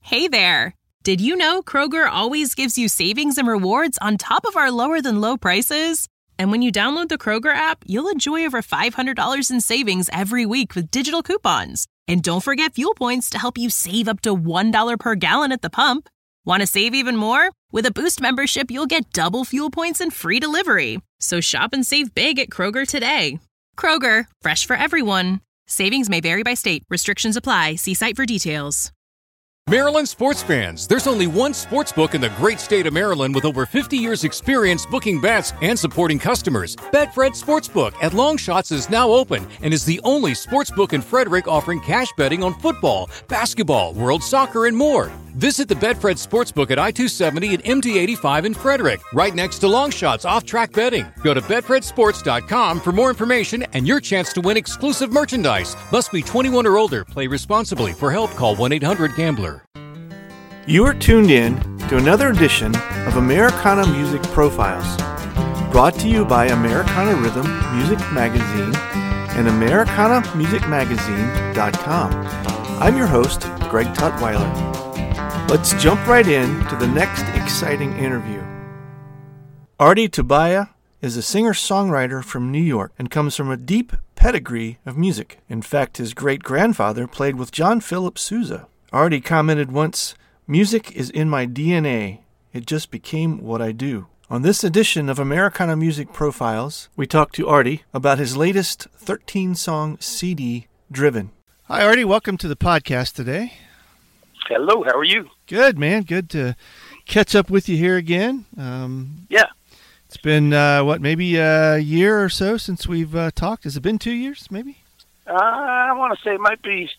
Hey there! Did you know Kroger always gives you savings and rewards on top of our lower-than-low prices? And when you download the Kroger app, you'll enjoy over $500 in savings every week with digital coupons. And don't forget fuel points to help you save up to $1 per gallon at the pump. Want to save even more? With a Boost membership, you'll get double fuel points and free delivery. So shop and save big at Kroger today. Kroger, fresh for everyone. Savings may vary by state. Restrictions apply. See site for details. Maryland sports fans, there's only one sports book in the great state of Maryland with over 50 years experience booking bets and supporting customers. Betfred Sportsbook at Longshots is now open and is the only sportsbook in Frederick offering cash betting on football, basketball, world soccer, and more. Visit the Betfred Sportsbook at I-270 and MD-85 in Frederick, right next to Longshots off-track betting. Go to betfredsports.com for more information and your chance to win exclusive merchandise. Must be 21 or older. Play responsibly. For help, call 1-800-GAMBLER. You are tuned in to another edition of Americana Music Profiles, brought to you by Americana Rhythm Music Magazine and AmericanaMusicMagazine.com. I'm your host, Greg Tutwiler. Let's jump right in to the next exciting interview. Artie Tobiah is a singer-songwriter from New York and comes from a deep pedigree of music. In fact, his great-grandfather played with John Philip Sousa. Artie commented once, "Music is in my DNA. It just became what I do." On this edition of Americana Music Profiles, we talk to Artie about his latest 13-song CD, Driven. Hi, Artie. Welcome to the podcast today. Hello. How are you? Good, man. Good to catch up with you here again. Yeah. It's been, maybe a year or so since we've talked. Has it been 2 years, maybe? I want to say it might be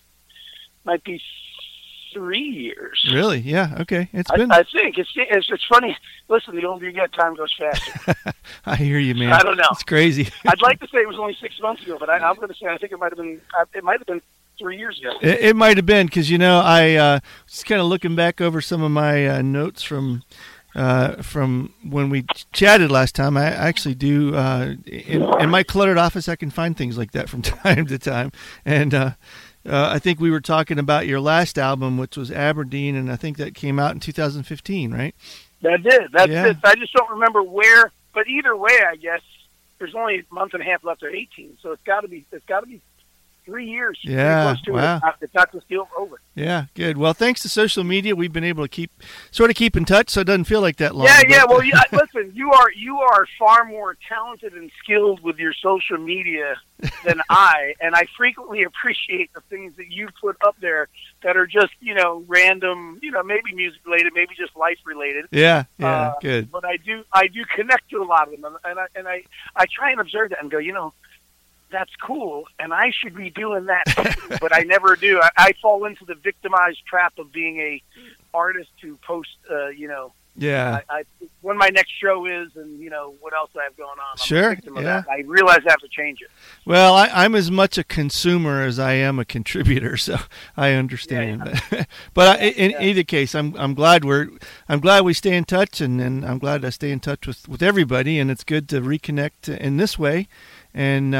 3 years. Really? Yeah. Okay. I think it's funny. Listen, the older you get, time goes faster. I hear you, man. I don't know. It's crazy. I'd like to say it was only 6 months ago, but I'm going to say I think it might have been 3 years ago. It might have been because I just kind of looking back over some of my notes from when we chatted last time. I actually do in my cluttered office. I can find things like that from time to time, and. I think we were talking about your last album, which was Aberdeen, and I think that came out in 2015, right? That did. That's it. I just don't remember where. But either way, I guess there's only a month and a half left of 18, so it's got to be 3 years. Yeah, wow. It's not just over. Yeah, good. Well, thanks to social media, we've been able to keep in touch, so it doesn't feel like that long. Yeah. Well, listen, you are far more talented and skilled with your social media than I, and I frequently appreciate the things that you put up there that are just random, maybe music related, maybe just life related. Yeah, good. But I do connect to a lot of them, and I try and observe that and go, that's cool, and I should be doing that too, but I never do. I fall into the victimized trap of being a artist who posts, Yeah. when my next show is and, what else I have going on. Sure, I'm a victim of that. I realize I have to change it. Well, I'm as much a consumer as I am a contributor, so I understand. Yeah. But in either case, I'm glad we stay in touch, and I'm glad I stay in touch with everybody, and it's good to reconnect in this way. And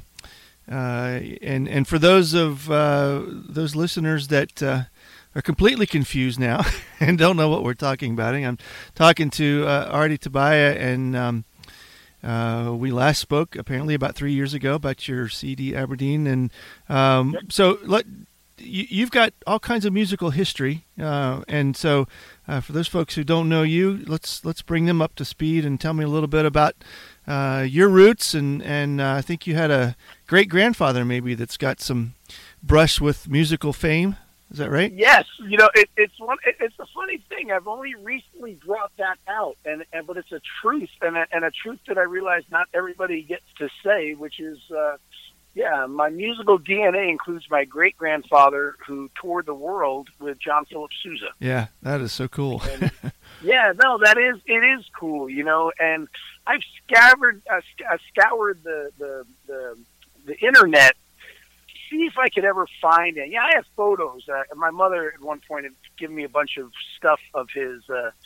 for those listeners that are completely confused now and don't know what we're talking about, I'm talking to Artie Tobiah, and we last spoke apparently about 3 years ago about your CD Aberdeen, and so you've got all kinds of musical history, and so for those folks who don't know you, let's bring them up to speed and tell me a little bit about your roots, and I think you had a great-grandfather maybe that's got some brush with musical fame. Is that right? Yes. It's a funny thing. I've only recently brought that out, but it's a truth, and a truth that I realize not everybody gets to say, which is, my musical DNA includes my great-grandfather who toured the world with John Philip Sousa. Yeah, that is so cool. It is cool, and I've scoured the internet to see if I could ever find it. Yeah, I have photos. My mother at one point had given me a bunch of stuff of his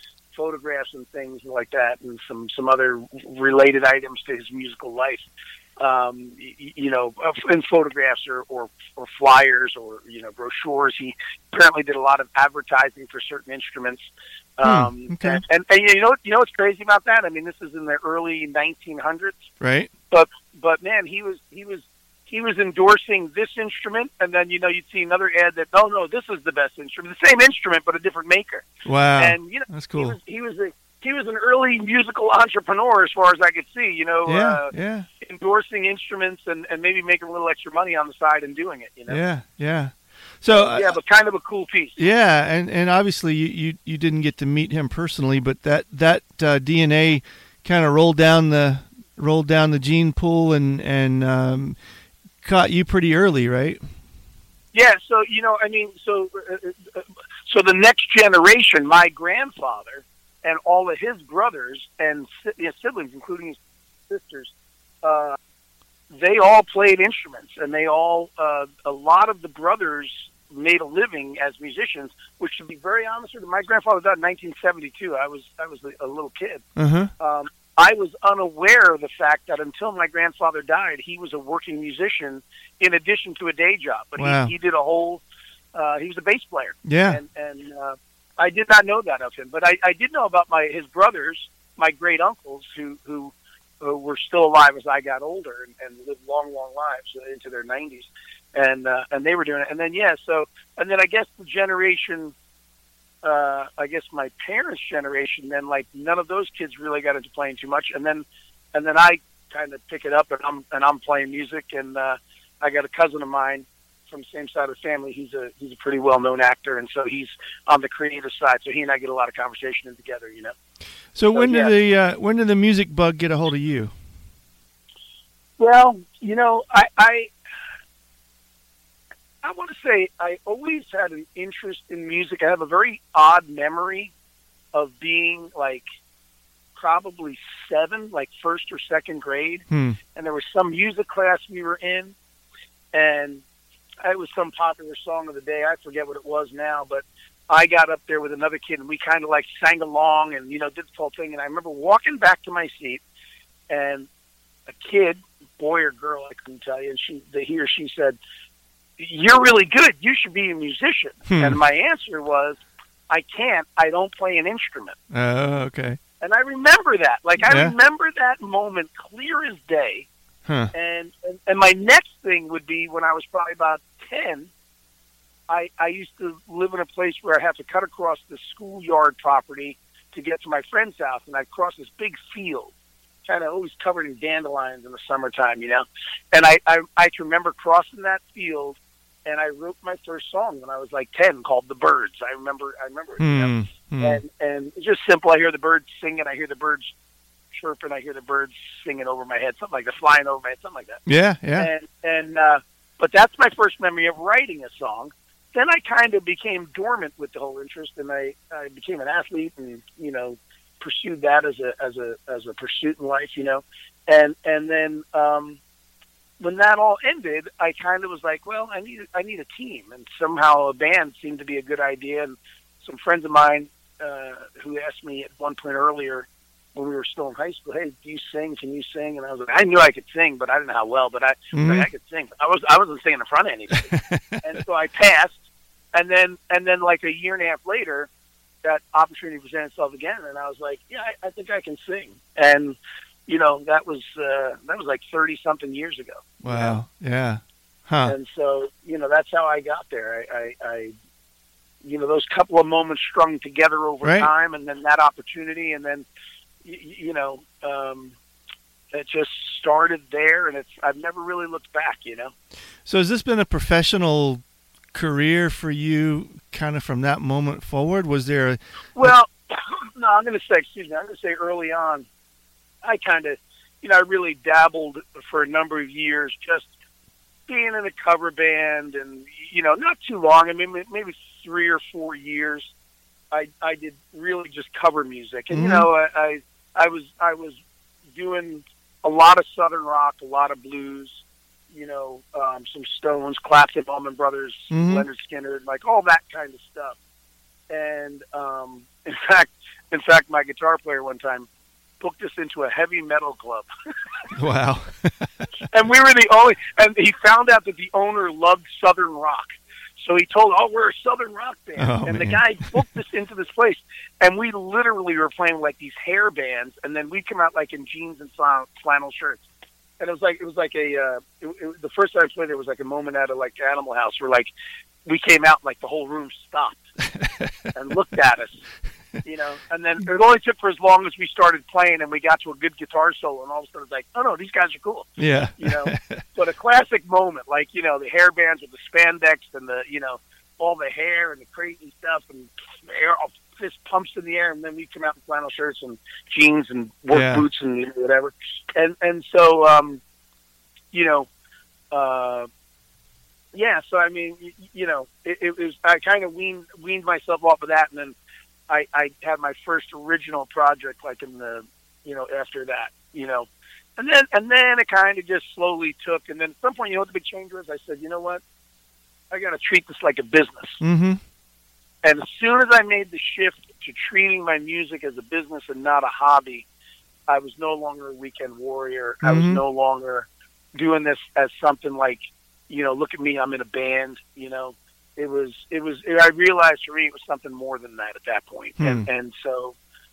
photographs and things like that, and some other related items to his musical life. in photographs or flyers or, brochures. He apparently did a lot of advertising for certain instruments. Okay. And you know what's crazy about that? I mean, this is in the early 1900s. Right. But man, he was endorsing this instrument, and then you'd see another ad that no, this is the best instrument, the same instrument but a different maker. Wow. And that's cool. He was an early musical entrepreneur, as far as I could see. Endorsing instruments and maybe making a little extra money on the side and doing it. Yeah. So but kind of a cool piece. Yeah, and obviously you didn't get to meet him personally, but that DNA kind of rolled down the gene pool and caught you pretty early, right? Yeah. So so the next generation, my grandfather and all of his brothers and siblings, including his sisters, they all played instruments, and they all a lot of the brothers made a living as musicians. Which, to be very honest with you, my grandfather died in 1972. I was a little kid. Uh-huh. I was unaware of the fact that until my grandfather died, he was a working musician in addition to a day job. But wow. he did a whole. He was a bass player. Yeah. And I did not know that of him, but I did know about his brothers, my great uncles, who were still alive as I got older and lived long lives into their 90s, and they were doing it. And then and then I guess the generation, my parents' generation, then like none of those kids really got into playing too much, and then I kind of pick it up and I'm playing music, and I got a cousin of mine from the same side of the family. He's a pretty well-known actor, and so he's on the creative side. So he and I get a lot of conversation together, So when did the music bug get a hold of you? Well, I want to say I always had an interest in music. I have a very odd memory of being like probably 7, like first or second grade, and there was some music class we were in, and it was some popular song of the day. I forget what it was now, but I got up there with another kid, and we kind of like sang along and, did this whole thing. And I remember walking back to my seat, and a kid, boy or girl, I couldn't tell you, and he or she said, "You're really good. You should be a musician." And my answer was, "I can't. I don't play an instrument." Oh, okay. And I remember that. I remember that moment clear as day. Huh. And my next thing would be when I was probably about 10, I used to live in a place where I had to cut across the schoolyard property to get to my friend's house, and I'd cross this big field, kind of always covered in dandelions in the summertime, And I can remember crossing that field, and I wrote my first song when I was like 10 called "The Birds." I remember it, And it's just simple. I hear the birds singing, I hear the birds chirping, I hear the birds singing over my head, something like that, flying over my head, something like that. Yeah. But that's my first memory of writing a song. Then I kind of became dormant with the whole interest, and I became an athlete, and pursued that as a pursuit in life, and then when that all ended, I kind of was like, well, I need a team, and somehow a band seemed to be a good idea. And some friends of mine who asked me at one point earlier when we were still in high school, "Hey, do you sing? Can you sing?" And I was like, I knew I could sing, but I didn't know how well. But I could sing. But I wasn't singing in front of anybody. And so I passed. And then like a year and a half later, that opportunity presented itself again, and I was like, yeah, I think I can sing. And that was like 30-something years ago. Wow. Yeah. Huh. And so that's how I got there. I those couple of moments strung together over time, and then that opportunity, and then it just started there, and I've never really looked back. So has this been a professional career for you kind of from that moment forward? Was there no, I'm going to say early on, I kind of, I really dabbled for a number of years, just being in a cover band, and, not too long. I mean, maybe 3 or 4 years. I did really just cover music, and I was doing a lot of Southern rock, a lot of blues, some Stones, Clapton, Allman Brothers, Leonard Skinner, like all that kind of stuff. And in fact, my guitar player one time booked us into a heavy metal club. Wow. And we were the only, and he found out that the owner loved Southern rock. So he told, we're a Southern rock band. Oh, and man. the guy booked us into this place. And we literally were playing like these hair bands. And then we'd come out like in jeans and flannel shirts. And it was like the first time I played there was like a moment out of like Animal House where like we came out and like the whole room stopped and looked at us. And then it only took for as long as we started playing and we got to a good guitar solo, and all of a sudden it's like, oh no, these guys are cool. Yeah. But a classic moment, like, the hair bands with the spandex and the, all the hair and the crazy stuff and air, fist pumps in the air, and then we come out in flannel shirts and jeans and work boots and whatever. And so, so I mean, it was, I kind of weaned myself off of that, and then I had my first original project like in the, after that, and then it kind of just slowly took. And then at some point, what the big change was? I said, you know what? I got to treat this like a business. Mm-hmm. And as soon as I made the shift to treating my music as a business and not a hobby, I was no longer a weekend warrior. Mm-hmm. I was no longer doing this as something like, look at me, I'm in a band, I realized for me it was something more than that at that point. And so,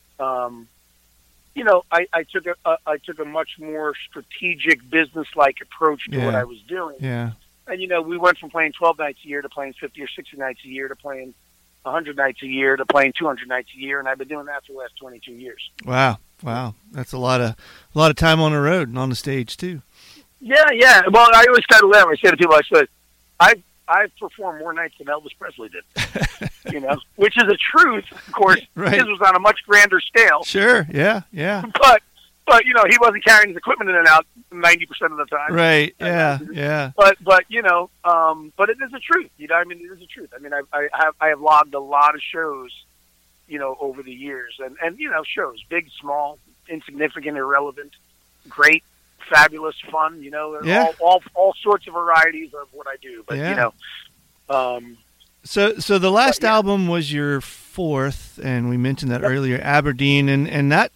I took a much more strategic business-like approach to what I was doing. Yeah. And, we went from playing 12 nights a year to playing 50 or 60 nights a year to playing 100 nights a year to playing 200 nights a year. And I've been doing that for the last 22 years. Wow. That's a lot of time on the road and on the stage too. Yeah. Well, I always kind of laugh. I say to people, I said, I've performed more nights than Elvis Presley did, which is a truth, of course. Right. His was on a much grander scale. Sure. Yeah. But he wasn't carrying his equipment in and out 90% of the time. Right. Yeah. But but it is a truth. It is a truth. I mean, I have logged a lot of shows, over the years, and shows, big, small, insignificant, irrelevant, great, fabulous, fun. All sorts of varieties of what I do. But So the last album was your fourth, and we mentioned that earlier, Aberdeen, and that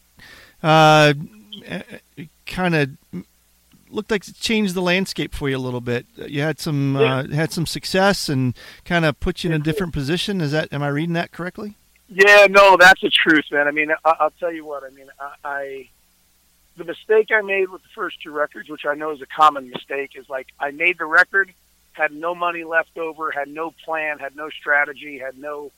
kind of looked like it changed the landscape for you a little bit. You had some success and kind of put you in a different position. Am I reading that correctly? Yeah, no, that's the truth, man. I mean, I'll tell you what. I mean, the mistake I made with the first two records, which I know is a common mistake, is like I made the record, had no money left over, had no plan, had no strategy, had no,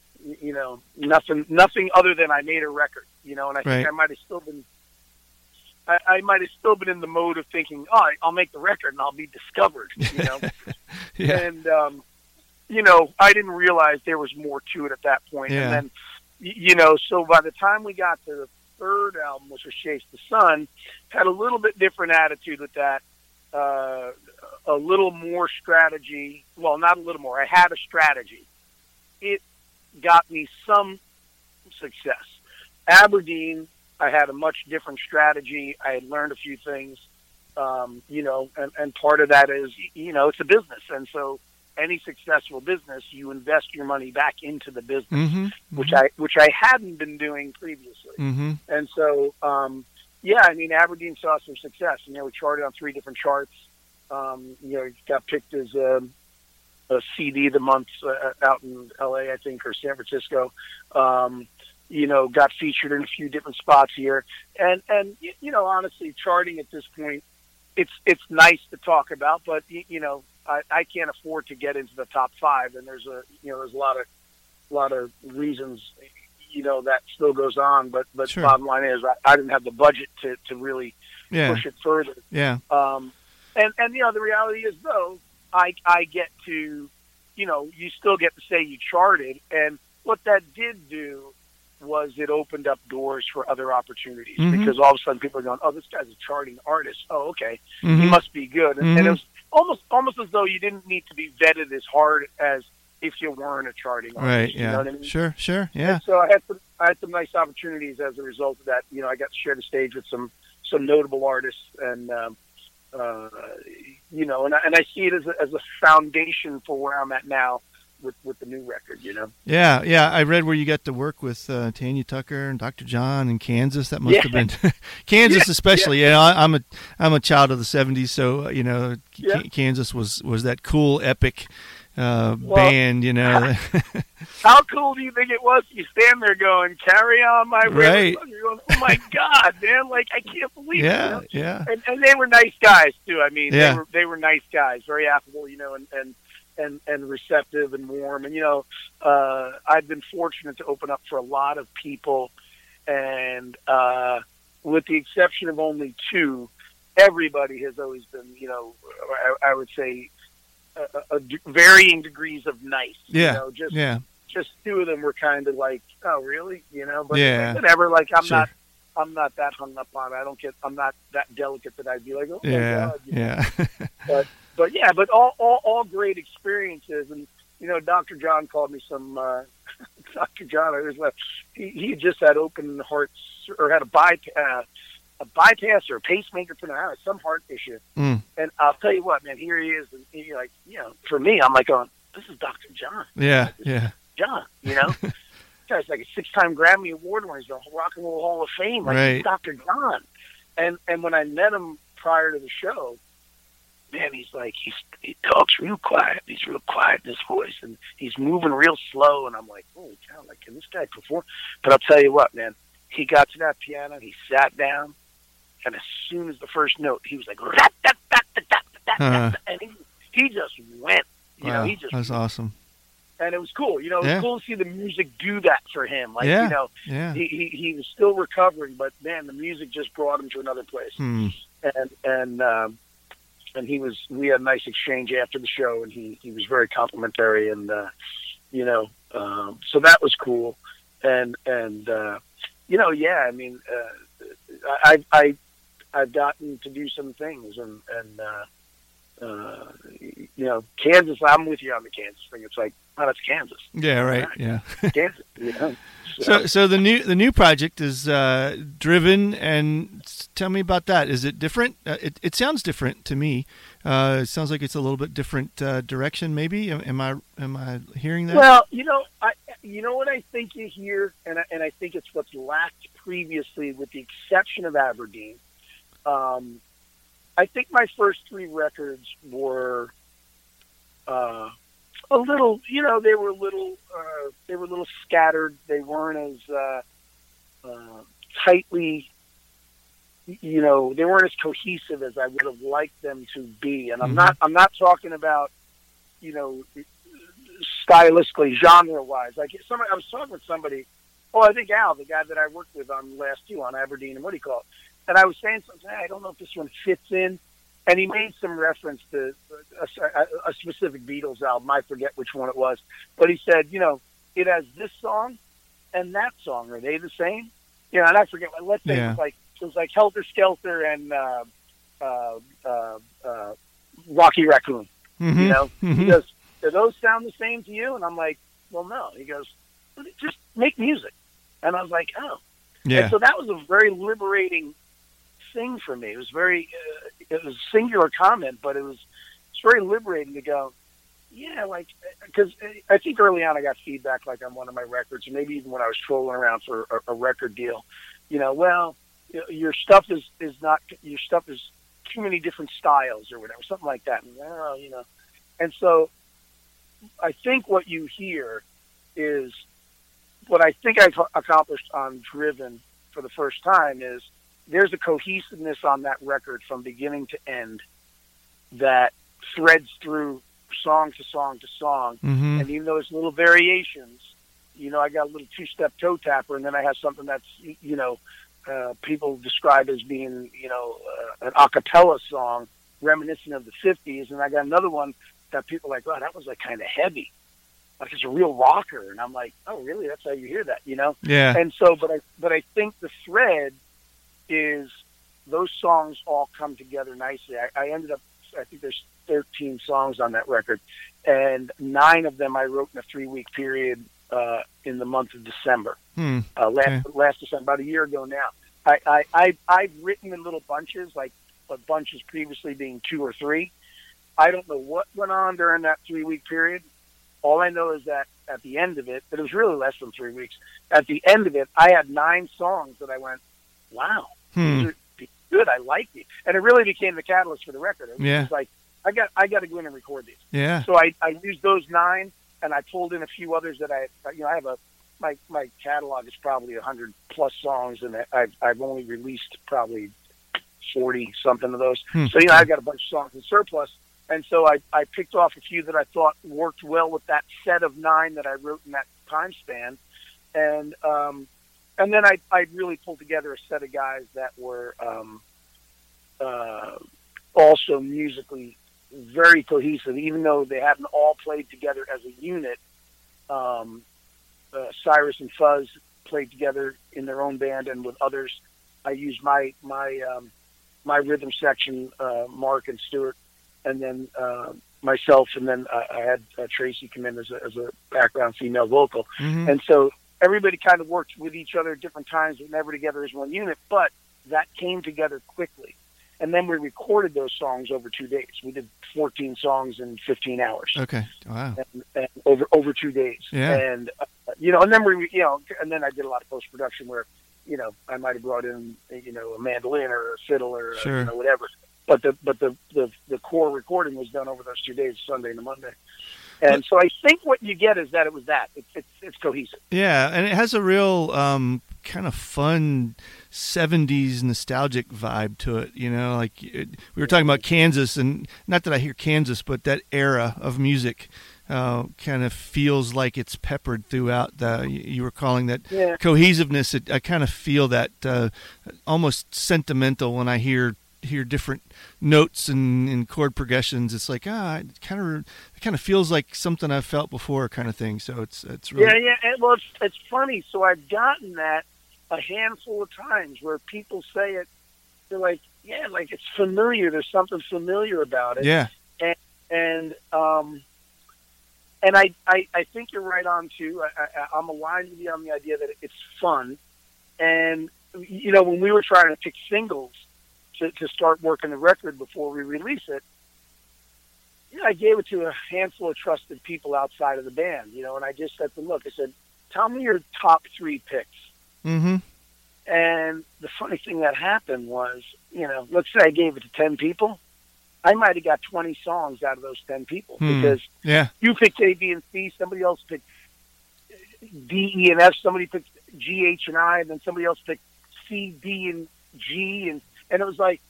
nothing other than I made a record, and I think I might have still been, I might have still been in the mode of thinking, I'll make the record and I'll be discovered, Yeah. And, I didn't realize there was more to it at that point. Yeah. And then, so by the time we got to the third album, which was Chase the Sun, had a little bit different attitude with that, a little more strategy. Well, not a little more. I had a strategy. It got me some success. Aberdeen, I had a much different strategy. I had learned a few things, and part of that is, it's a business. And so any successful business, you invest your money back into the business, which I hadn't been doing previously. Mm-hmm. And so, Aberdeen saw some success. We charted on 3 different charts. It got picked as a CD of the month out in LA, I think, or San Francisco. Got featured in a few different spots here. And honestly, charting at this point, it's nice to talk about, but, I can't afford to get into the top 5. And there's a lot of reasons, that still goes on. But Sure. Bottom line is I didn't have the budget to really push it further. Yeah. And the reality is, though, I get to, you still get to say you charted. And what that did do was it opened up doors for other opportunities, because all of a sudden people are going, oh, this guy's a charting artist. Oh, okay. He must be good. And it was almost as though you didn't need to be vetted as hard as if you weren't a charting artist. Right, yeah. You know what I mean? Sure, yeah. And so I had some nice opportunities as a result of that. I got to share the stage with some notable artists, and and I see it as a foundation for where I'm at now. with the new record, you know. Yeah. I read where you got to work with Tanya Tucker and Dr. John in Kansas. That must have been Kansas, especially. Yeah, I'm a child of the '70s, so Kansas was that cool epic band, you know. How cool do you think it was? You stand there going, "Carry on, my river." Right. You're going, "Oh my God, man! Like, I can't believe it." You know? Yeah. And they were nice guys too. I mean, Yeah. they were nice guys, very affable, you know, and receptive and warm. And you know, I've been fortunate to open up for a lot of people, and with the exception of only two, everybody has always been, you know, I would say, varying degrees of nice. Yeah. You know, just two of them were kind of like, "Oh, really?" You know, but Yeah. whatever. Like, Sure. I'm not that hung up on it. I'm not that delicate that I'd be like, "Oh my God." You know? Yeah. but all great experiences. And you know, Dr. John called me some. Dr. John, he just had open heart or had a bypass or a pacemaker put out, some heart issue. And I'll tell you what, man, here he is, and he's like, you know, for me, I'm like going, "This is Dr. John." Yeah. John, you know, guy's like a 6-time Grammy Award winner. He's a Rock and Roll Hall of Fame. Like, Right. he's Dr. John. And when I met him prior to the show, man, he's like, he talks real quiet. He's real quiet in his voice, and he's moving real slow. And I'm like, holy cow, like, can this guy perform? But I'll tell you what, man, he got to that piano, he sat down, and as soon as the first note, he was like, and he just went. You know, he just that's awesome. And it was cool. You know, it was cool to see the music do that for him. Like, Yeah. you know, Yeah. he was still recovering, but man, the music just brought him to another place. And we had a nice exchange after the show, and he was very complimentary, and you know, so that was cool. And you know, yeah, I mean, I've gotten to do some things, and you know, Kansas. I'm with you on the Kansas thing. It's like, oh, that's Kansas. Yeah, right. Yeah. Kansas. You know. So the new project is Driven, and tell me about that. Is it different? It sounds different to me. It sounds like it's a little bit different direction. Maybe am I hearing that? Well, you know what I think you hear, and I think it's what's lacked previously, with the exception of Aberdeen. I think my first 3 records were a little, you know, they were a little scattered. They weren't as tightly, you know, they weren't as cohesive as I would have liked them to be. And I'm not talking about, you know, stylistically, genre-wise. Like, I was talking with somebody. Oh, I think Al, the guy that I worked with on Last Two on Aberdeen, and what do you call it? And I was saying something, I don't know if this one fits in. And he made some reference to a specific Beatles album. I forget which one it was. But he said, you know, it has this song and that song. Are they the same? You know, and I forget. Let's say it was like Helter Skelter and Rocky Raccoon. Mm-hmm. You know? Mm-hmm. He goes, do those sound the same to you? And I'm like, well, no. He goes, just make music. And I was like, oh. Yeah. And so that was a very liberating thing for me. It was it was a singular comment, but it's very liberating to go, yeah, like, because I think early on I got feedback, like, on one of my records, or maybe even when I was trolling around for a record deal, you know, well, your stuff is too many different styles or whatever, something like that. And, well, you know, and so I think what you hear is what I think I've accomplished on Driven for the first time is there's a cohesiveness on that record from beginning to end that threads through song to song to song. Mm-hmm. And even though there's little variations, you know, I got a little 2-step toe tapper, and then I have something that's, you know, people describe as being, you know, an a cappella song reminiscent of the 50s. And I got another one that people are like, wow, that was like kind of heavy. Like, it's a real rocker. And I'm like, oh, really? That's how you hear that, you know? Yeah. And so, but I think the thread is those songs all come together nicely. I ended up, I think there's 13 songs on that record, and 9 of them I wrote in a 3-week period in the month of December. Last December, about a year ago now. I've written in little bunches, like bunches previously being 2 or 3. I don't know what went on during that 3-week period, All I know is that at the end of it, but it was really less than 3 weeks. At the end of it, I had 9 songs that I went, wow, these are good. I like these. And it really became the catalyst for the record. It was like, I got to go in and record these. Yeah. So I used those 9, and I pulled in a few others that I have my catalog is probably 100 plus songs, and I've only released probably 40 something of those. So I've got a bunch of songs in surplus, and so I picked off a few that I thought worked well with that set of 9 that I wrote in that time span, and then I really pulled together a set of guys that were also musically very cohesive, even though they hadn't all played together as a unit. Cyrus and Fuzz played together in their own band, and with others, I used my rhythm section, Mark and Stuart, and then myself, and then I had Tracy come in as a background female vocal, and so everybody kind of worked with each other at different times, but never together as one unit. But that came together quickly, and then we recorded those songs over 2 days. We did 14 songs in 15 hours. Okay, wow, and over 2 days, and and then and then I did a lot of post production where, I might have brought in, a mandolin or a fiddle or whatever. But the core recording was done over those 2 days, Sunday and Monday. And so I think what you get is that it was that. It's cohesive. Yeah, and it has a real kind of fun 70s nostalgic vibe to it. We were talking about Kansas, and not that I hear Kansas, but that era of music kind of feels like it's peppered throughout. You were calling that cohesiveness. I kind of feel that almost sentimental when I hear different notes and chord progressions. It's like it kind of feels like something I've felt before, kind of thing. So it's really Well, it's funny. So I've gotten that a handful of times where people say it. They're like, like it's familiar. There's something familiar about it. Yeah. And I think you're right on too. I'm aligned with you on the idea that it's fun. And when we were trying to pick singles to start working the record before we release it, I gave it to a handful of trusted people outside of the band, and I just said to them, look, I said, tell me your top 3 picks. Mm-hmm. And the funny thing that happened was, let's say I gave it to 10 people. I might have got 20 songs out of those 10 people because you picked A, B, and C, somebody else picked D, E, and F, somebody picked G, H, and I, and then somebody else picked C, D, and G, and it was like,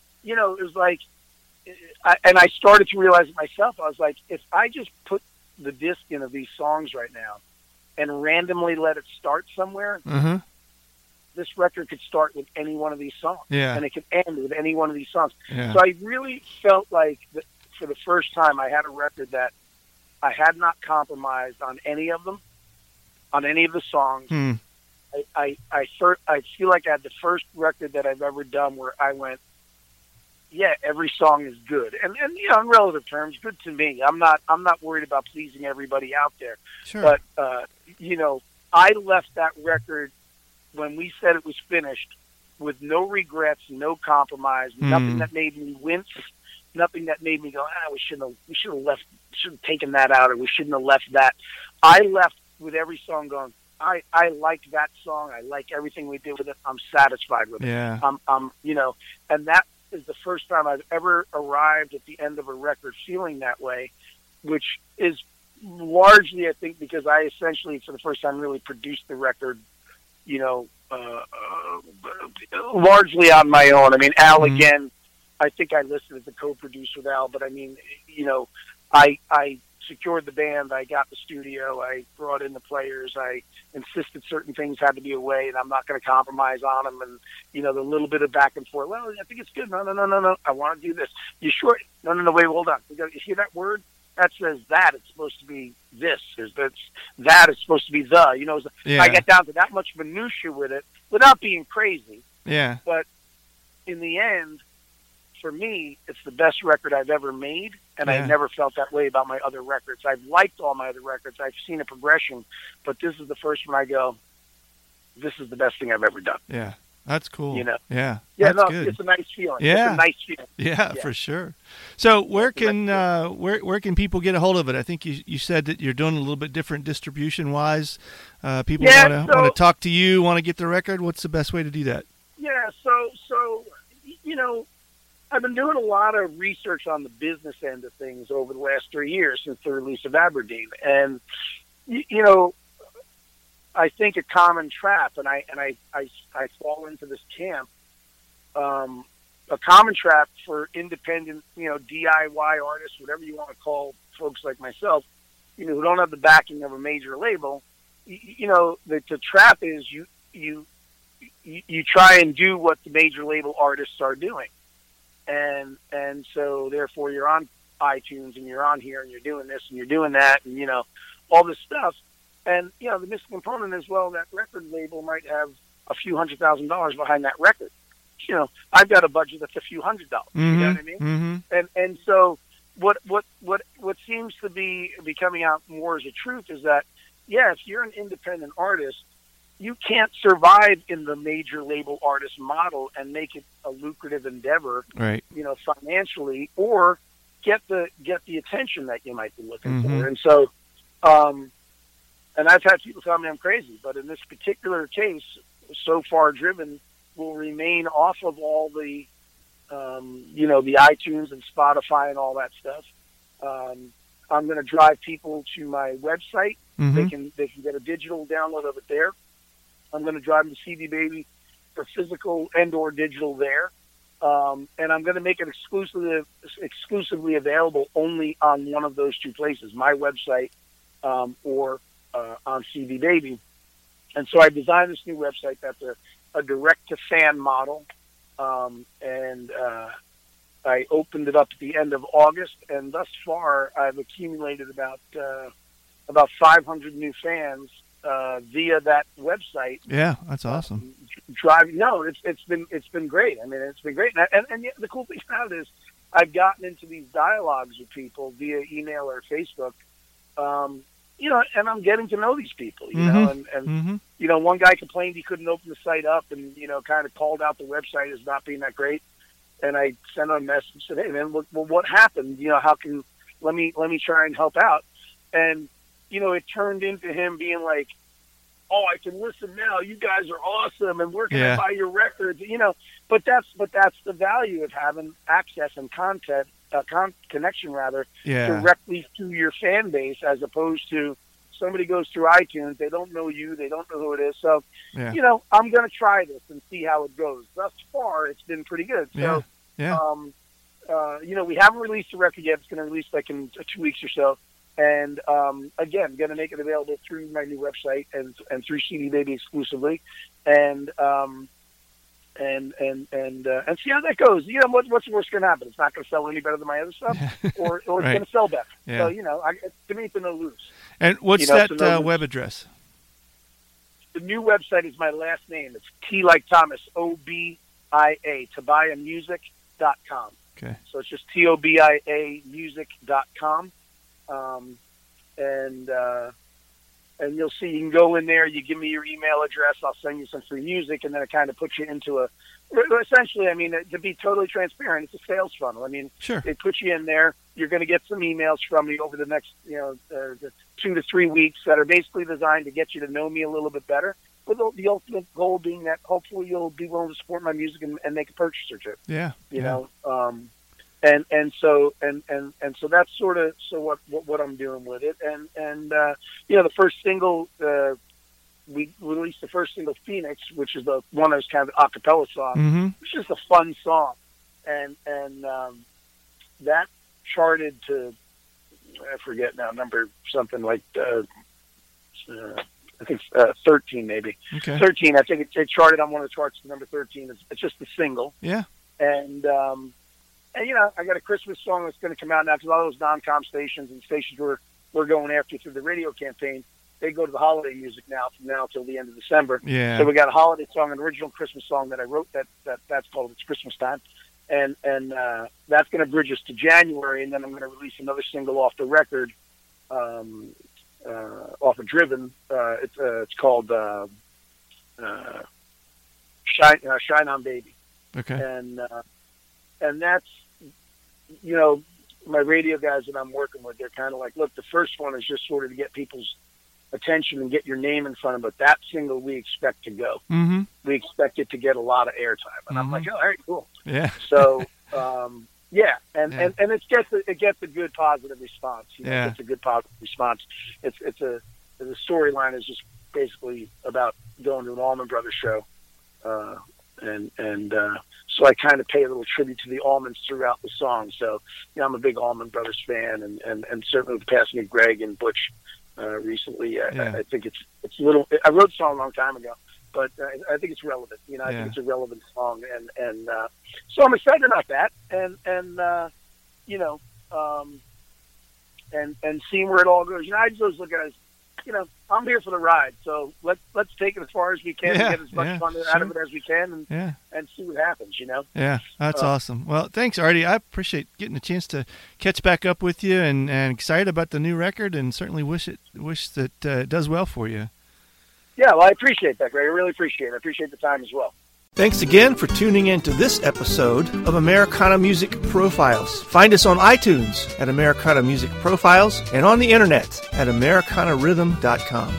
I started to realize it myself. I was like, if I just put the disc in of these songs right now and randomly let it start somewhere, this record could start with any one of these songs, and it could end with any one of these songs. Yeah. So I really felt like that for the first time I had a record that I had not compromised on any of them, on any of the songs. I feel like I had the first record that I've ever done where I went, every song is good, and in relative terms, good to me. I'm not worried about pleasing everybody out there. Sure. But I left that record when we said it was finished with no regrets, no compromise, nothing that made me wince, nothing that made me go, we should have taken that out, or we shouldn't have left that. I left with every song going, I like that song. I like everything we did with it. I'm satisfied with it. Yeah. And that is the first time I've ever arrived at the end of a record feeling that way, which is largely, I think, because I essentially, for the first time, really produced the record, largely on my own. I mean, Al, again, I think I listed as a co-producer with Al, but I mean, I secured the band, I got the studio, I brought in the players, I insisted certain things had to be away, and I'm not going to compromise on them, and, the little bit of back and forth, well, I think it's good, no, I want to do this. You sure? No, wait, hold on. You hear that word? That says that. It's supposed to be this. That is supposed to be the. I get down to that much minutia with it without being crazy. Yeah. But in the end, for me, it's the best record I've ever made, and I've never felt that way about my other records. I've liked all my other records. I've seen a progression, but this is the first one I go, this is the best thing I've ever done. Yeah. That's cool. You know? Yeah. Yeah, That's no, good. it's a nice feeling. Yeah. It's a nice feeling. Yeah, for sure. So where can people get a hold of it? I think you said that you're doing a little bit different distribution wise. People want to talk to you, want to get the record. What's the best way to do that? Yeah, so you know, I've been doing a lot of research on the business end of things over the last 3 years since the release of Aberdeen, and you know, I think a common trap, and I fall into this camp. A common trap for independent, you know, DIY artists, whatever you want to call folks like myself, you know, who don't have the backing of a major label. You know, the trap is you try and do what the major label artists are doing, and so therefore you're on iTunes and you're on here and you're doing this and you're doing that and, you know, all this stuff. And, you know, the missing component is, well, that record label might have a few $100,000 behind that record. You know, I've got a budget that's a few $100. Mm-hmm. You know what I mean? Mm-hmm. And so what seems to be coming out more as a truth is that, yeah, if you're an independent artist, you can't survive in the major label artist model and make it a lucrative endeavor, right? You know, financially, or get the attention that you might be looking Mm-hmm. for. And so, and I've had people tell me I'm crazy, but in this particular case, So Far Driven will remain off of all the, you know, the iTunes and Spotify and all that stuff. I'm going to drive people to my website. Mm-hmm. They can get a digital download of it there. I'm going to drive them to CD Baby for physical and/or digital there. And I'm going to make it exclusively available only on one of those two places, my website or on CD Baby. And so I designed this new website that's a direct-to-fan model, and I opened it up at the end of August, and thus far I've accumulated about 500 new fans via that website. Yeah, that's awesome. It's been great. I mean, it's been great. And the cool thing about it is I've gotten into these dialogues with people via email or Facebook, you know, and I'm getting to know these people, you Mm-hmm. know, and Mm-hmm. you know, one guy complained he couldn't open the site up and, you know, kind of called out the website as not being that great. And I sent him a message and said, hey, man, well, what happened? You know, let me try and help out. And, you know, it turned into him being like, oh, I can listen now. You guys are awesome. And where can I buy your records? You know, but that's the value of having access and content, connection rather, directly to your fan base, as opposed to somebody goes through iTunes. They don't know you. They don't know who it is. So, you know, I'm going to try this and see how it goes. Thus far, it's been pretty good. So, you know, we haven't released the record yet. It's going to release like in 2 weeks or so. And again, going to make it available through my new website and through CD Baby exclusively, and see how that goes. You know, what's the worst going to happen? It's not going to sell any better than my other stuff, or it's going to sell better. Yeah. So, you know, to me, it's a no lose. And what's that web address? The new website is my last name. It's T like Thomas, OBIA, TobiaMusic.com. Okay. So it's just TOBIA music.com. And you'll see, you can go in there, you give me your email address, I'll send you some free music, and then it kind of puts you into essentially, I mean, to be totally transparent, it's a sales funnel. I mean, They put you in there, you're going to get some emails from me over the next, you know, 2 to 3 weeks that are basically designed to get you to know me a little bit better, with the ultimate goal being that hopefully you'll be willing to support my music and make a purchase or two. Yeah. You know, and so that's sort of what I'm doing with it, and you know, the first single we released the first single, Phoenix, which is the one that was kind of an a cappella song, mm-hmm. which is a fun song, and that charted to, I forget now, number something like I think 13 maybe. Okay. 13. I think it charted on one of the charts to number 13. It's just a single. Yeah. And you know, I got a Christmas song that's going to come out now, because a lot of those non-com stations and stations we're going after through the radio campaign, they go to the holiday music now from now till the end of December. Yeah. So we got a holiday song, an original Christmas song that I wrote that's called It's Christmas Time. And that's going to bridge us to January, and then I'm going to release another single off the record, off of Driven. It's called Shine On Baby. Okay. And that's, you know, my radio guys that I'm working with, they're kind of like, look, the first one is just sort of to get people's attention and get your name in front of it. But that single we expect to go. Mm-hmm. We expect it to get a lot of airtime. And I'm like, oh, all right, cool. Yeah. So, yeah, and it gets a good positive response. You know, yeah. It gets a good positive response. The storyline is just basically about going to an Allman Brothers show, so I kind of pay a little tribute to the Allmans throughout the song. So, you know, I'm a big Allman Brothers fan, and certainly with the passing of Greg and Butch recently, I think it's a little. I wrote the song a long time ago, but I think it's relevant. You know, I think it's a relevant song, and so I'm excited about that, and you know, and seeing where it all goes. You know, I just always look at it as, you know, I'm here for the ride, so let's take it as far as we can and get as much fun out of it as we can, and see what happens. You know. Yeah, that's awesome. Well, thanks, Artie. I appreciate getting a chance to catch back up with you, and excited about the new record, and certainly wish that it does well for you. Yeah, well, I appreciate that, Greg. I really appreciate it. I appreciate the time as well. Thanks again for tuning in to this episode of Americana Music Profiles. Find us on iTunes at Americana Music Profiles and on the internet at AmericanaRhythm.com.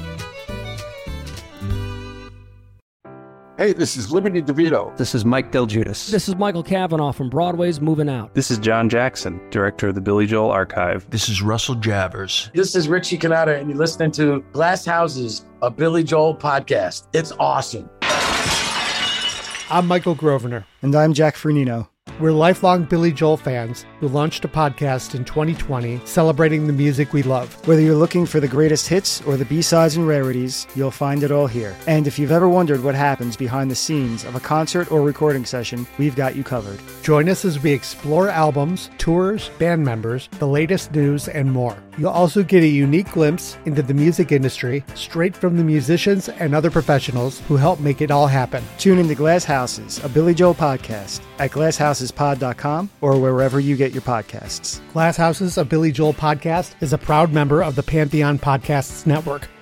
Hey, this is Liberty DeVito. This is Mike Del Giudice. This is Michael Cavanaugh from Broadway's Moving Out. This is John Jackson, director of the Billy Joel Archive. This is Russell Javers. This is Richie Cannata, and you're listening to Glass Houses, a Billy Joel podcast. It's awesome. I'm Michael Grosvenor. And I'm Jack Fernino. We're lifelong Billy Joel fans who launched a podcast in 2020 celebrating the music we love. Whether you're looking for the greatest hits or the B-sides and rarities, you'll find it all here. And if you've ever wondered what happens behind the scenes of a concert or recording session, we've got you covered. Join us as we explore albums, tours, band members, the latest news, and more. You'll also get a unique glimpse into the music industry straight from the musicians and other professionals who help make it all happen. Tune into Glass Houses, a Billy Joel podcast at glasshouses.pod.com or wherever you get your podcasts. Glass Houses, a Billy Joel podcast is a proud member of the Pantheon Podcasts Network.